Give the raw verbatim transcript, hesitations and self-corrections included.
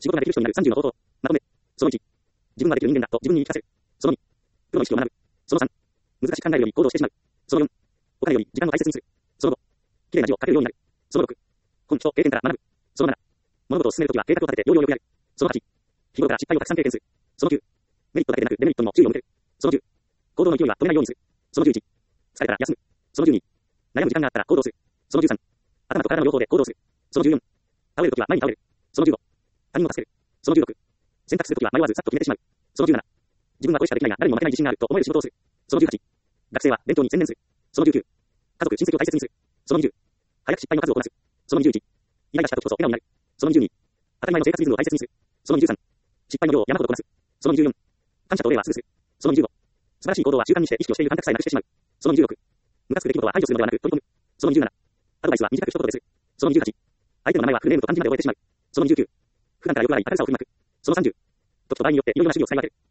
仕事ができる人になるさんじゅうの方法。まとめ。そのいち。自分はできる人間だと自分に言い聞かせる。そのに。プロの意識を学ぶ。そのさん。難しく考えるより行動してしまう。そのよん。お金より時間を大切にする。そのご。綺麗な字を書けるようになる。そのろく。根拠と経験から学ぶ。そのなな。物事を進めるときは計画を立てて要領よくやる。そのはち。日頃から失敗をたくさん経験する。そのきゅう。メリットだけでなくデメリットにも注意を向ける。そのじゅう。行動の勢いは止めないようにする。そのじゅういち。疲れたら休む。そのじゅうに。悩む時間があったら行動する。そのじゅうさん。頭と体の両方で行動する。そのじゅうよん。倒れるときは前に倒れる。そのじゅうご。他人を助ける。そのじゅうろく。選択するときは迷わずさっと決めてしまう。そのじゅうなな。自分はこれしかできないが誰にも負けない自信があると思える仕事をする。そのじゅうはち。学生は勉強に専念する。そのじゅうきゅう。家族、親戚を大切にする。そのにじゅう。早く失敗の数をこなす。そのにじゅういち。イライラしたときこそ笑顔になる。そのにじゅうに。当たり前の生活リズムを大切にする。そのにじゅうさん。失敗の量を山ほどこなす。そのにじゅうよん。感謝とお礼はすぐする。そのにじゅうご。素晴らしい行動は習慣にして意識をしている感覚さえなくしてしまう。そのにじゅうろく。ムカつく出来事は排除するのではなく取り込む。そのにじゅうなな。アドバイスは短く一言でする。そのにじゅうはち。相手の名前はフルネームと漢字まで覚えてしまう。そのにじゅうきゅう。普段から欲張り明るさを振りまく。そのさんじゅう。時と場合によっていろいろな主義を使い分ける。